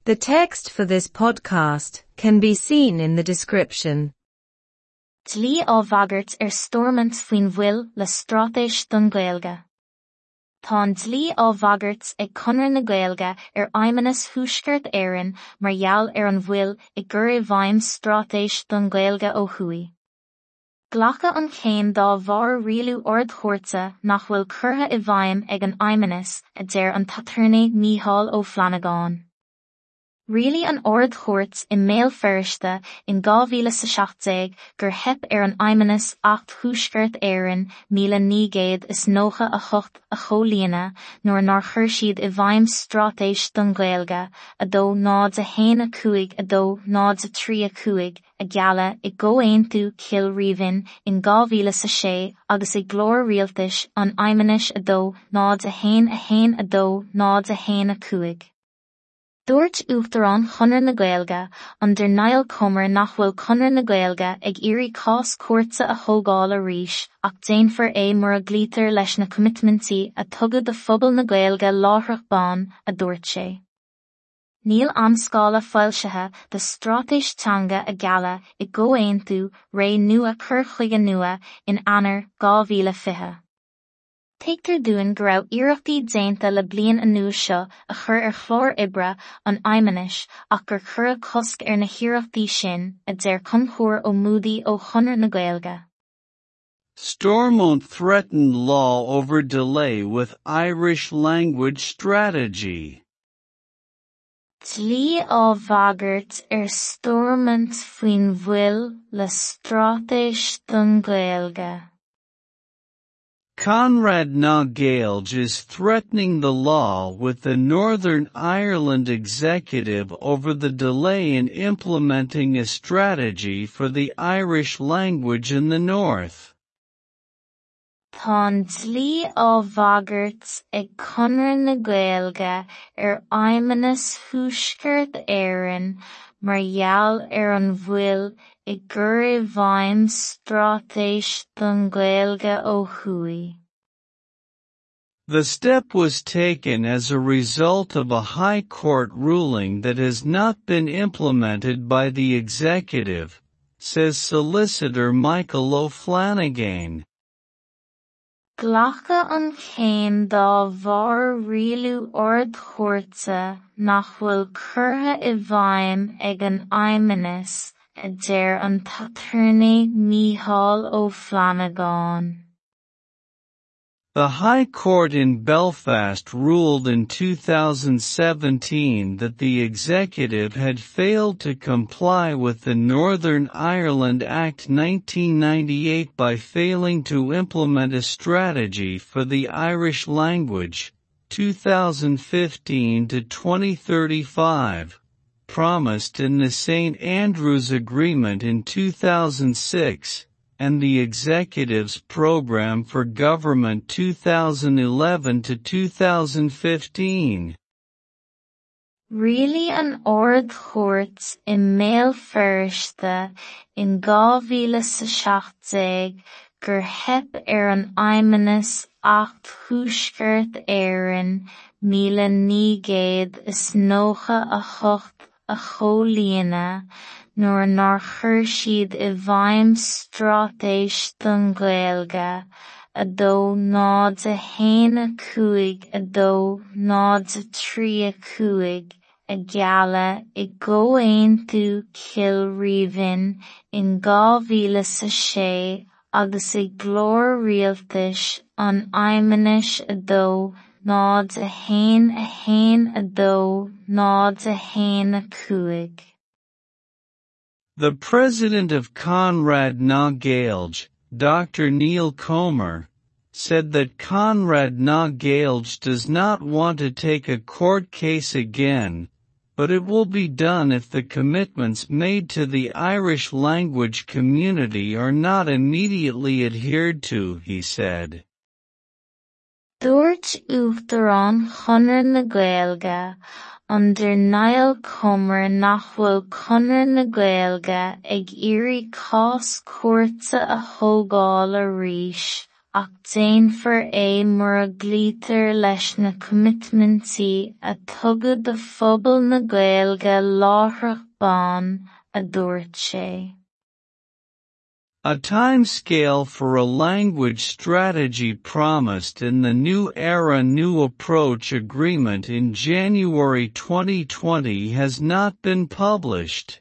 The text for this podcast can be seen in the description. Dlí á bhagairt stormant faoin bhfuil le strátais don Gaeilge. Tá an dlí á bhagairt ag conradh na Gaeilge aimimeas thuaisceart éireann mar gheall an bhfuil I gcuireadh bhaim strátais don Gaeilge ó thuaidh. Ghlacha an chéim dá bharr rialú ordchomharta nach bhfuil curtha I bhaim ag an aimimeas a deir an Tathairní Mícheál Ó Flanagán. Rialaí an ordchomhairt I méal feiriste in 2017 gur theip an aimimeas 8 thuaisceart éireann 1908 a chomhlíonadh nuair nár chuir siad I bhaim strátais don Gaeilge a dó nád a 1.5 a dó nád a 3.5 a ghealla I Gcomhaontú Kilreaven in 2006 agus I glór rialtais an aimimeas a dó nád a 1.1 a dó nád a 1.5. Dúirt Uachtarán Conradh na Gaeilge under Niall Comer nach bhfuil Conradh na Gaeilge ag iarraidh cás cuairte a thógáil arís ach déanfar mar a gleatar leis na commitmentaí a tugadh de phobal na Gaeilge láithreach bán a dúirt sé. Níl amscála foilsithe de strátais teanga a ghealla I Gcomhaontú ré nua cur chuige nua in Eanáir 2020. Teigtear dúin go raibh iarrachtaí déanta le bliain anuas seo a chur chlár oibre an aimimeas ach gur cuireadh cosc na hiarrachtaí sin a deir conchóir ó Moody ó Conradh na Gaeilge. Stormont threatened law over delay with Irish language strategy. Dlí á bhagairt Stormont faoin bhfuil le strátais don Gaeilge. Conradh na Gaelge is threatening the law with the Northern Ireland executive over the delay in implementing a strategy for the Irish language in the north. Tá dlí á bhagairt Conradh na Gaeilge aimimeas thuaisceart éireann mar gheall an bhfuil I gcuireadh bhaim strátais don Gaeilge ó thuaidh. The step was taken as a result of a High Court ruling that has not been implemented by the executive, says solicitor Michael O'Flanagan. Ghlacha an chéim dá bharr rialú ordchomharta nach bhfuil curtha I bhaim ag an aimimeas a deir an Tathairní Mícheál Ó Flanagán. The High Court in Belfast ruled in 2017 that the executive had failed to comply with the Northern Ireland Act 1998 by failing to implement a strategy for the Irish language, 2015 to 2035, promised in the St Andrews Agreement in 2006. And the Executive's Programme for Government 2011 to 2015. Rialaí an ordchomhairt I méal feiriste in 2017 gur theip an aimimeas 8 thuaisceart éireann 1908 a chomhlíonadh nuair nár chuir siad I bhaim strátais don Gaeilge a dó nád a 1.5 a dó nád a 3.5 a ghealla I Gcomhaontú Kilreaven in 2006 agus I glór rialtais an aimimeas a dó nád a 1.1 a dó nád a 1.5. The president of Conradh na Gaelge, Dr. Neil Comer, said that Conradh na Gaelge does not want to take a court case again, but it will be done if the commitments made to the Irish language community are not immediately adhered to, he said. Dúirt Uachtarán Conradh na Gaeilge under Niall Comer nach bhfuil Conradh na Gaeilge ag iarraidh cás cuairte a thógáil arís ach déanfar é mar a gleatar leis na commitmentaí a tugadh do phobal na Gaeilge láithreach bán a dúirt sé. A timescale for a language strategy promised in the New Era New Approach Agreement in January 2020 has not been published.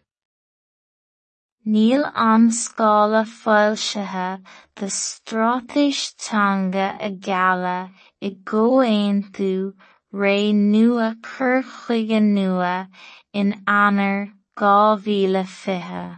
Níl am-scála foilsithe de strátaiste a galla I gcomhaontú ré nua cur chuige nua in eanáir 2020.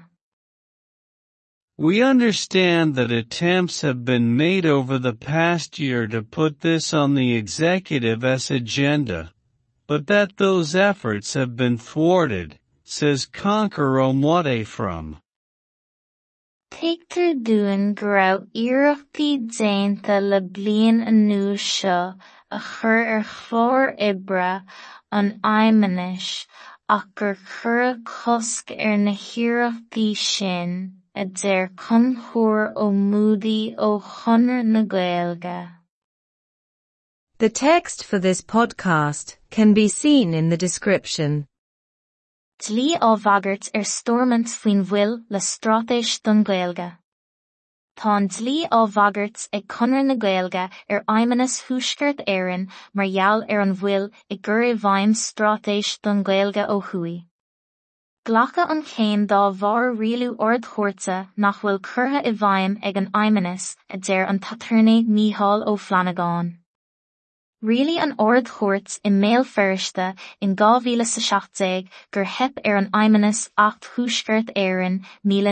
We understand that attempts have been made over the past year to put this on the Executive's agenda, but that those efforts have been thwarted, says Conker O'Mwate from Teachtar dúin go raibh iarrachtaí déanta le bliain anuas seo a chur chlár oibre an aidhmeannas ach gur cuireadh cosc na hiarrachtaí sin a deir conchóir Ó Moody ó Chonradh na Gaeilge. The text for this podcast can be seen in the description. Dlí ábhagart stormant faoin bhfuil le strátais don Gaeilge. Tá an dlí ábhagart ag Conradh na Gaeilge aidhmeannas thuaisceart éireann mar gheall an bhfuil I gcur I bhfeidhm strátais don Gaeilge ó thuaidh. Ghlacha an chéim dá bharr rialú ardchomharta nach bhfuil curtha I bhfeidhm ag an aidhmeannas a deir an Taitríní Mícheál Ó Flanagan. Rialaí an ardchomhairt I méal feiriste in 2017 gur theip an aidhmeannas 8 thuaisceart éireann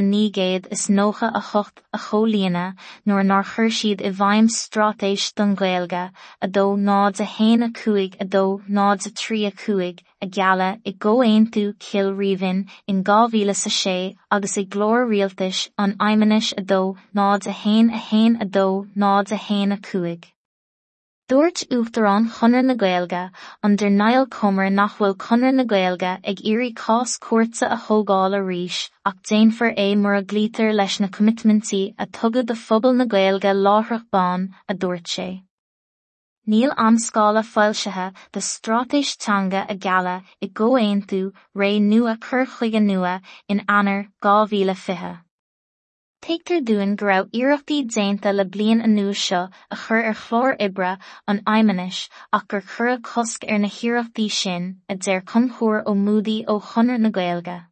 1908 a chomhlíonadh nuair chuir siad I bhfeidhm strátais don Gaeilge a dó nád a 15 a dó nád a 35 a ghealla I gcomhaontú Cill Riabhainn in 2006 agus I glór rialtais an aidhmeannas a dó nád a 1 a dó nád a 15. Dúirt Uachtarán Chonradh na Gaeilge under Niall Comer nach bhfuil Conradh na Gaeilge ag iarraidh cás cuairte a thógáil arís ach déanfar é mar a gleatar leis na commitmentaí a tugadh do phobal na Gaeilge láithreach bán a dúirt sé. Níl am-scála foilsithe de strátaiste a galla I gcomhaontú ré nua cur chuige nua in eanáir 2020. Teachtar dúin go raibh iarrachtaí déanta le bliain anuas seo a chur chlár oibre an aidhmeannas ach gur cuireadh cosc na hiarrachtaí sin a deir conchóir Ó Moody ó Chonradh na Gaeilge.